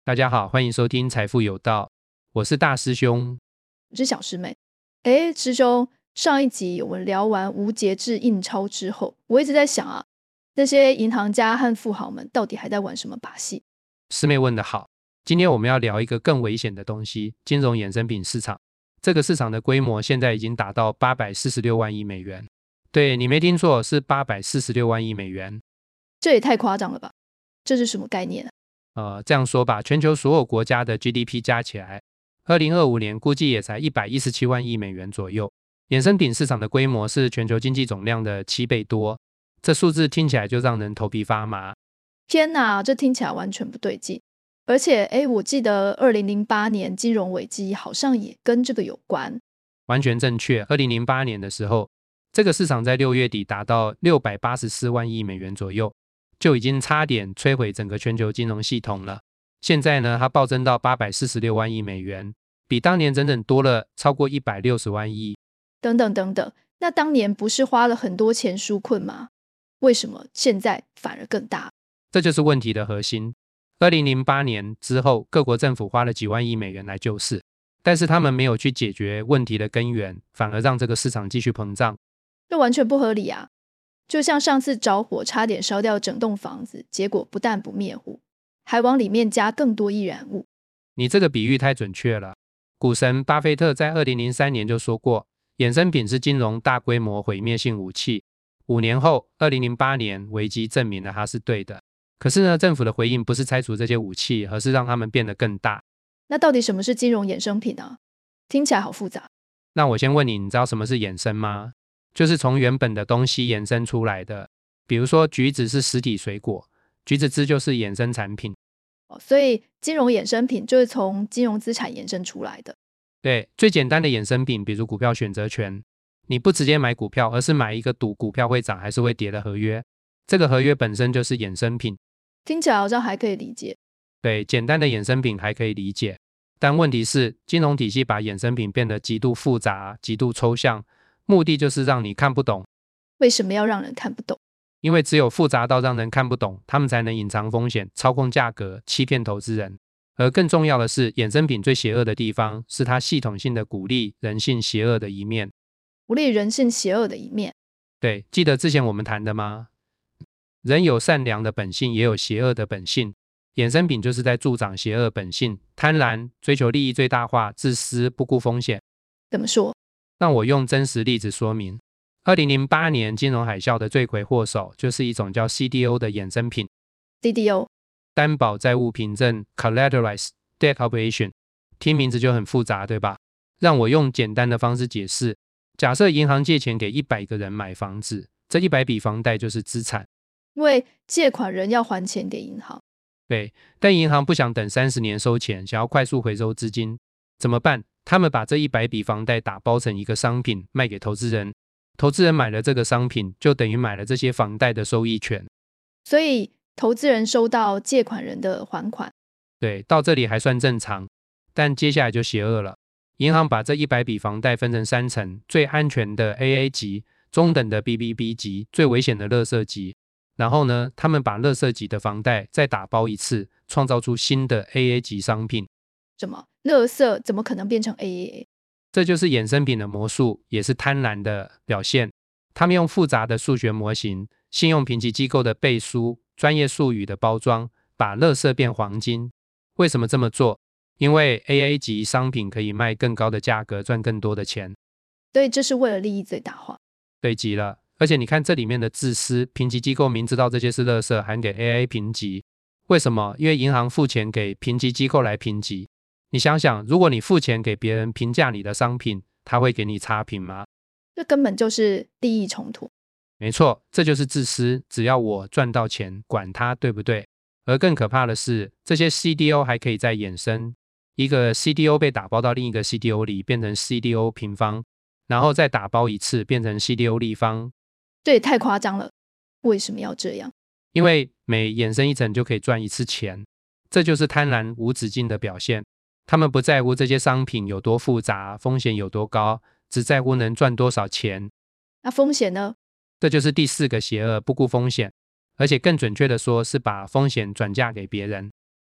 大家好，欢迎收听财富有道，我是大师兄。 我是小师妹。师兄，上一集我们聊完无节制印钞之后，我一直在想啊，那些银行家和富豪们到底还在玩什么把戏？ 师妹问得好，今天我们要聊一个更危险的东西，金融衍生品市场。这个市场的规模现在已经达到846万亿美元。对，你没听错，是846万亿美元。 这也太夸张了吧？这是什么概念啊？ 这样说吧，全球所有国家的 GDP 加起来2025年估计也才117万亿美元左右。衍生品市场的规模是全球经济总量的7倍多，这数字听起来就让人头皮发麻。 天哪，这听起来完全不对劲。而且我记得2008年金融危机好像也跟这个有关。 完全正确，2008年的时候，这个市场在6月底达到684万亿美元左右，就已经差点摧毁整个全球金融系统了。现在呢，它暴增到846万亿美元，比当年整整多了超过160万亿。 等等，那当年不是花了很多钱纾困吗？为什么现在反而更大？ 这就是问题的核心。2008年之后，各国政府花了几万亿美元来救市，但是他们没有去解决问题的根源，反而让这个市场继续膨胀。 这完全不合理啊！就像上次着火差点烧掉整栋房子，结果不但不灭火，还往里面加更多易燃物。 你这个比喻太准确了。股神巴菲特在2003年就说过，衍生品是金融大规模毁灭性武器。5年后，2008年危机证明了他是对的。可是呢，政府的回应不是拆除这些武器，而是让他们变得更大。 那到底什么是金融衍生品啊？听起来好复杂。 那我先问你，你知道什么是衍生吗？就是从原本的东西衍生出来的。比如说橘子是实体水果，橘子汁就是衍生产品。 所以金融衍生品就是从金融资产衍生出来的。 对，最简单的衍生品，比如股票选择权，你不直接买股票，而是买一个赌股票会涨还是会跌的合约，这个合约本身就是衍生品。 听起来好像还可以理解。 对，简单的衍生品还可以理解，但问题是金融体系把衍生品变得极度复杂、极度抽象，目的就是让你看不懂。 为什么要让人看不懂？ 因为只有复杂到让人看不懂，他们才能隐藏风险、操控价格、欺骗投资人。而更重要的是，衍生品最邪恶的地方是它系统性的鼓励人性邪恶的一面。 鼓励人性邪恶的一面？ 对，记得之前我们谈的吗？人有善良的本性，也有邪恶的本性。衍生品就是在助长邪恶本性，贪婪、追求利益最大化、自私、不顾风险。 怎么说？ 让我用真实例子说明。2008年金融海啸的罪魁祸首就是一种叫 CDO 的衍生品。 CDO 担保债务凭证 Collateralized Debt Obligation， 听名字就很复杂，对吧？让我用简单的方式解释。假设银行借钱给100个人买房子，这100笔房贷就是资产。 因为借款人要还钱给银行。 对，但银行不想等30年收钱，想要快速回收资金，怎么办？他们把这100笔房贷打包成一个商品卖给投资人，投资人买了这个商品，就等于买了这些房贷的收益权。 所以投资人收到借款人的还款。 对，到这里还算正常，但接下来就邪恶了。银行把这100笔房贷分成3层，最安全的 AA 级，中等的 BBB 级，最危险的垃圾级。然后呢，他们把垃圾级的房贷再打包一次，创造出新的 AA 级商品。 什么？垃圾怎么可能变成 AAA？ 这就是衍生品的魔术，也是贪婪的表现。他们用复杂的数学模型、信用评级机构的背书、专业术语的包装，把垃圾变黄金。为什么这么做？因为 AA 级商品可以卖更高的价格，赚更多的钱。 所以这是为了利益最大化。 对极了。而且你看这里面的自私，评级机构明知道这些是垃圾，还给 AA 评级。为什么？因为银行付钱给评级机构来评级。你想想，如果你付钱给别人评价你的商品，他会给你差评吗？ 这根本就是利益冲突。 没错，这就是自私，只要我赚到钱，管他对不对。而更可怕的是，这些 CDO 还可以再衍生，一个 CDO 被打包到另一个 CDO 里，变成 CDO 平方，然后再打包一次，变成 CDO 立方。 这也太夸张了，为什么要这样？ 因为每衍生一层就可以赚一次钱，这就是贪婪无止境的表现。他们不在乎这些商品有多复杂，风险有多高，只在乎能赚多少钱。 那风险呢？ 这就是第4个邪恶，不顾风险。而且更准确的说，是把风险转嫁给别人。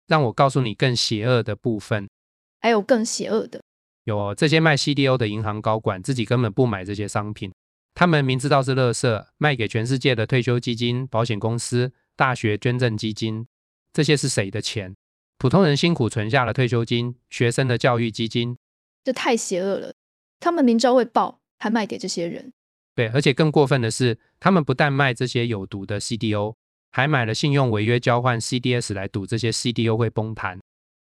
让我告诉你更邪恶的部分。 还有更邪恶的。 有这些卖 CDO 的银行高管自己根本不买这些商品，他们明知道是垃圾，卖给全世界的退休基金、保险公司、大学捐赠基金。这些是谁的钱？普通人辛苦存下了退休金，学生的教育基金。 这太邪恶了，他们明知道会爆，还卖给这些人。 对，而且更过分的是，他们不但卖这些有毒的 CDO， 还买了信用违约交换 CDS 来赌这些 CDO 会崩盘。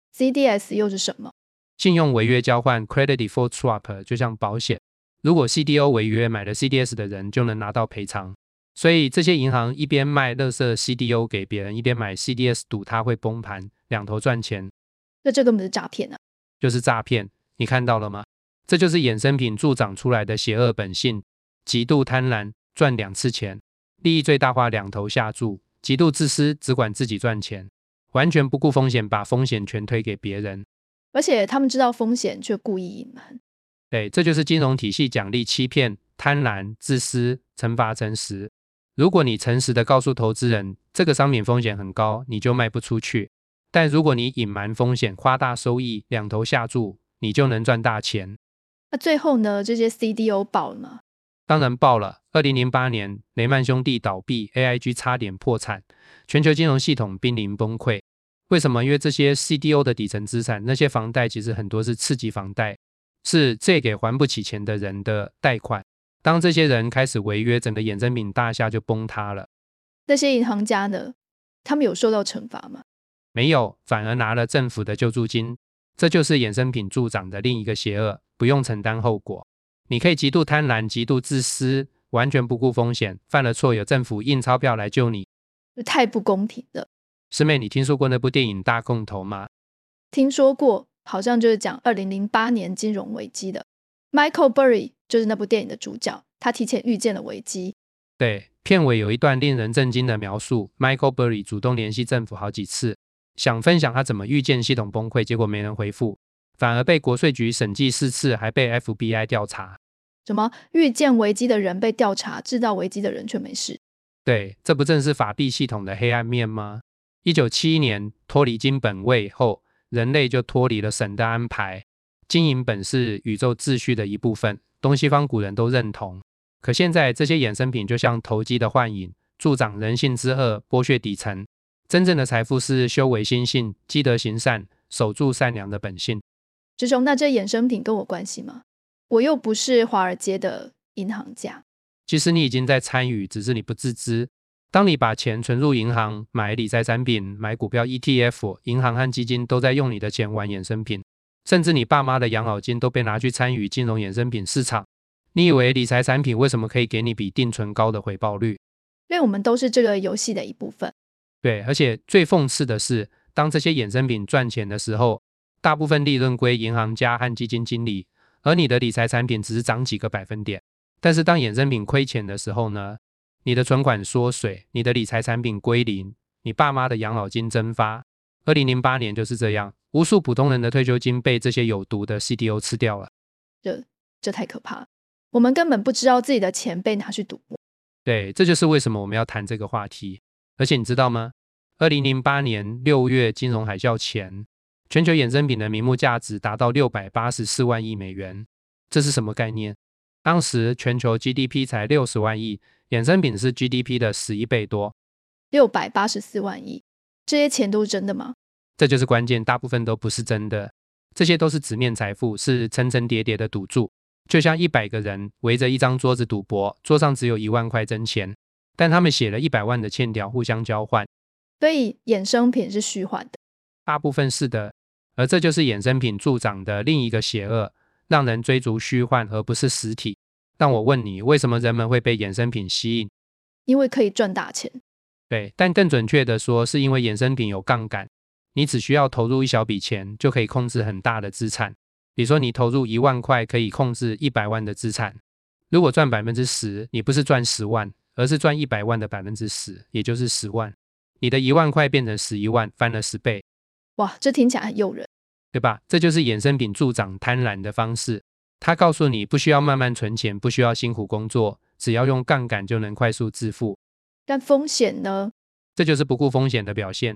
CDS 又是什么？ 信用违约交换 Credit Default Swap 就像保险，如果 CDO 违约，买了 CDS 的人就能拿到赔偿。所以这些银行一边卖垃圾 CDO 给别人，一边买 CDS 赌它会崩盘，两头赚钱。 那这根本是诈骗啊！ 就是诈骗，你看到了吗？这就是衍生品助长出来的邪恶本性，极度贪婪，赚2次钱，利益最大化，两头下注，极度自私，只管自己赚钱，完全不顾风险，把风险全推给别人。 而且他们知道风险却故意隐瞒。 对，这就是金融体系奖励欺骗、贪婪、自私，惩罚诚实。如果你诚实的告诉投资人这个商品风险很高，你就卖不出去。但如果你隐瞒风险，夸大收益，两头下注，你就能赚大钱。 那最后呢，这些 CDO 爆了吗？ 当然爆了。2008年雷曼兄弟倒闭， AIG 差点破产，全球金融系统濒临崩溃。为什么？因为这些 CDO 的底层资产，那些房贷其实很多是次级房贷，是借给还不起钱的人的贷款。当这些人开始违约，整个衍生品大厦就崩塌了。 那些银行家呢？他们有受到惩罚吗？ 没有，反而拿了政府的救助金。这就是衍生品助长的另一个邪恶，不用承担后果。你可以极度贪婪、极度自私，完全不顾风险，犯了错有政府印钞票来救你。 太不公平了。 师妹，你听说过那部电影《大空头》吗？ 听说过，好像就是讲2008年金融危机的。Michael Burry 就是那部电影的主角，他提前预见了危机。 对，片尾有一段令人震惊的描述， Michael Burry 主动联系政府好几次，想分享他怎么预见系统崩溃，结果没人回复，反而被国税局审计4次，还被 FBI 调查。 什么预见危机的人被调查，制造危机的人却没事？ 对，这不正是法币系统的黑暗面吗？1971年脱离金本位后，人类就脱离了神的安排，金银本是宇宙秩序的一部分，东西方古人都认同。可现在这些衍生品就像投机的幻影，助长人性之恶，剥削底层。真正的财富是修为心性，积德行善，守住善良的本性。 师兄，那这衍生品跟我关系吗？我又不是华尔街的银行家。 其实你已经在参与，只是你不自知。当你把钱存入银行，买理财产品，买股票 ETF， 银行和基金都在用你的钱玩衍生品，甚至你爸妈的养老金都被拿去参与金融衍生品市场。你以为理财产品为什么可以给你比定存高的回报率？ 因为我们都是这个游戏的一部分。 对，而且最讽刺的是，当这些衍生品赚钱的时候，大部分利润归银行家和基金经理，而你的理财产品只是涨几个百分点。但是当衍生品亏钱的时候呢，你的存款缩水，你的理财产品归零，你爸妈的养老金蒸发。2008年就是这样，无数普通人的退休金被这些有毒的 CDO 吃掉了。 这太可怕了，我们根本不知道自己的钱被拿去赌博。 对，这就是为什么我们要谈这个话题。而且你知道吗？2008年6月金融海啸前，全球衍生品的名目价值达到684万亿美元。这是什么概念？当时全球 GDP 才60万亿，衍生品是 GDP 的11倍多。 684万亿，这些钱都是真的吗？ 这就是关键，大部分都不是真的。这些都是纸面财富，是层层叠叠的赌注。就像100个人围着一张桌子赌博，桌上只有1万块真钱，但他们写了100万的欠条互相交换。 所以衍生品是虚幻的。 大部分是的，而这就是衍生品助长的另一个邪恶，让人追逐虚幻而不是实体。但我问你，为什么人们会被衍生品吸引？ 因为可以赚大钱。 对，但更准确的说，是因为衍生品有杠杆，你只需要投入一小笔钱，就可以控制很大的资产。比如说你投入1万块，可以控制100万的资产。如果赚 10%， 你不是赚10万，而是赚100万的 10%， 也就是10万。你的1万块变成11万，翻了10倍。 哇，这听起来很诱人， 对吧？这就是衍生品助长贪婪的方式。它告诉你不需要慢慢存钱，不需要辛苦工作，只要用杠杆就能快速致富。 但风险呢？ 这就是不顾风险的表现。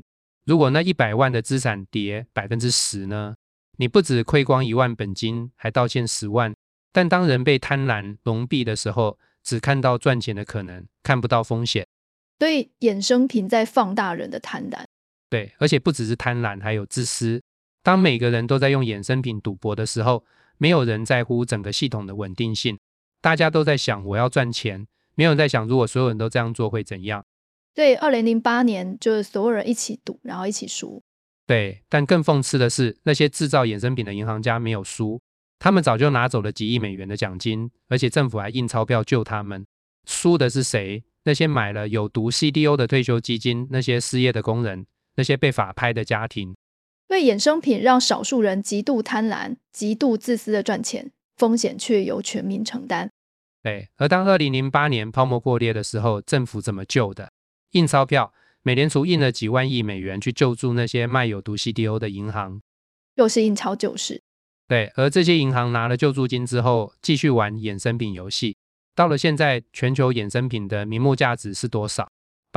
如果那100万的资产跌 10% 呢？你不只亏光1万本金，还倒欠10万。但当人被贪婪蒙蔽的时候，只看到赚钱的可能，看不到风险。 所以衍生品在放大人的贪婪。 对，而且不只是贪婪，还有自私。当每个人都在用衍生品赌博的时候，没有人在乎整个系统的稳定性。大家都在想我要赚钱，没有人在想如果所有人都这样做会怎样。 对，2008年就是所有人一起赌，然后一起输。 对，但更讽刺的是，那些制造衍生品的银行家没有输，他们早就拿走了几亿美元的奖金，而且政府还印钞票救他们。输的是谁？那些买了有毒 CDO 的退休基金，那些失业的工人，那些被法拍的家庭。 所以衍生品让少数人极度贪婪、极度自私的赚钱，风险却由全民承担。 对，而当2008年泡沫破裂的时候，政府怎么救的？印钞票，美联储印了几万亿美元去救助那些卖有毒 CDO 的银行。 又是印钞救市。 对，而这些银行拿了救助金之后，继续玩衍生品游戏。到了现在，全球衍生品的名目价值是多少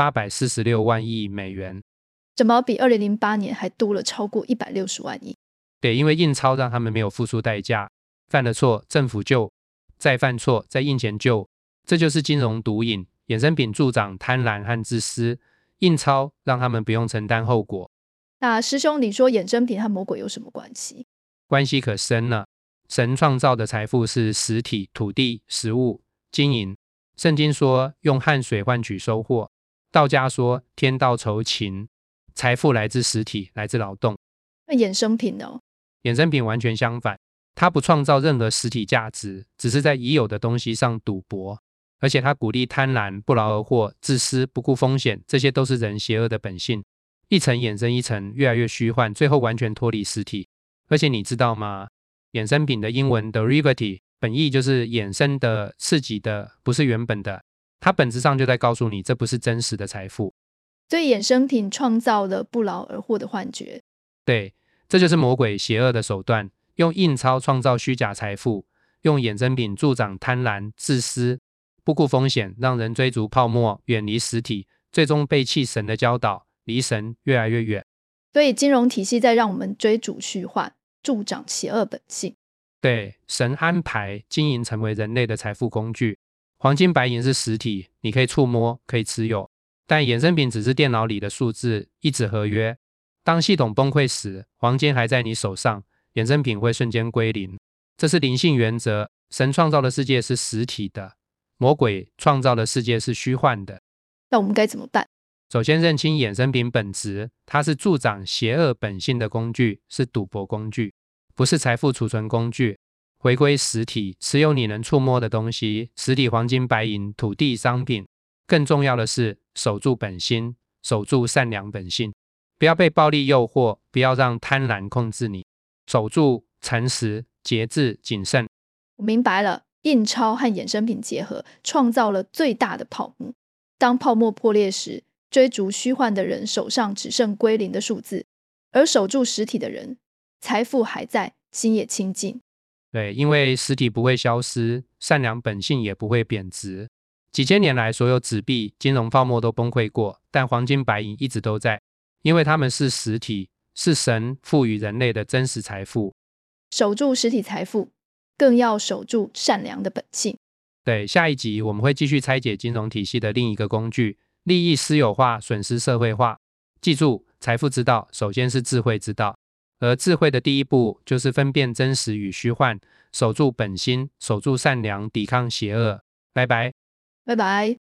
？846万亿美元。 怎么比2008年还多了超过160万亿？ 对，因为印钞让他们没有付出代价，犯了错，政府救，再犯错，再印钱救，这就是金融毒瘾。衍生品助长贪婪和自私，印钞让他们不用承担后果。 那师兄，你说衍生品和魔鬼有什么关系？ 关系可深了。神创造的财富是实体、土地、食物、金银。圣经说用汗水换取收获，道家说天道酬勤。财富来自实体，来自劳动。 那衍生品呢？ 衍生品完全相反，它不创造任何实体价值，只是在已有的东西上赌博。而且它鼓励贪婪、不劳而获、自私、不顾风险，这些都是人邪恶的本性。一层衍生一层，越来越虚幻，最后完全脱离实体。而且你知道吗？衍生品的英文 derivative 本意就是衍生的、刺激的，不是原本的。它本质上就在告诉你，这不是真实的财富。 所以衍生品创造了不劳而获的幻觉。 对，这就是魔鬼邪恶的手段，用印钞创造虚假财富，用衍生品助长贪婪、自私，不顾风险，让人追逐泡沫，远离实体，最终背弃神的教导，离神越来越远。 所以金融体系在让我们追逐虚幻，助长邪恶本性。 对，神安排金银成为人类的财富工具。黄金白银是实体，你可以触摸，可以持有，但衍生品只是电脑里的数字，一纸合约。当系统崩溃时，黄金还在你手上，衍生品会瞬间归零。这是灵性原则，神创造的世界是实体的，魔鬼创造的世界是虚幻的。 那我们该怎么办？ 首先认清衍生品本质，它是助长邪恶本性的工具，是赌博工具，不是财富储存工具。回归实体，持有你能触摸的东西，实体黄金白银、土地商品。更重要的是守住本心，守住善良本性，不要被暴力诱惑，不要让贪婪控制你，守住诚实、节制、谨慎。 我明白了，印钞和衍生品结合，创造了最大的泡沫。当泡沫破裂时，追逐虚幻的人手上只剩归零的数字，而守住实体的人，财富还在，心也清净。 对，因为实体不会消失，善良本性也不会贬值。几千年来，所有纸币、金融泡沫都崩溃过，但黄金白银一直都在，因为它们是实体，是神赋予人类的真实财富。 守住实体财富，更要守住善良的本性。 对，下一集我们会继续拆解金融体系的另一个工具——利益私有化、损失社会化。记住，财富之道首先是智慧之道，而智慧的第一步就是分辨真实与虚幻，守住本心，守住善良，抵抗邪恶。拜拜。 拜拜。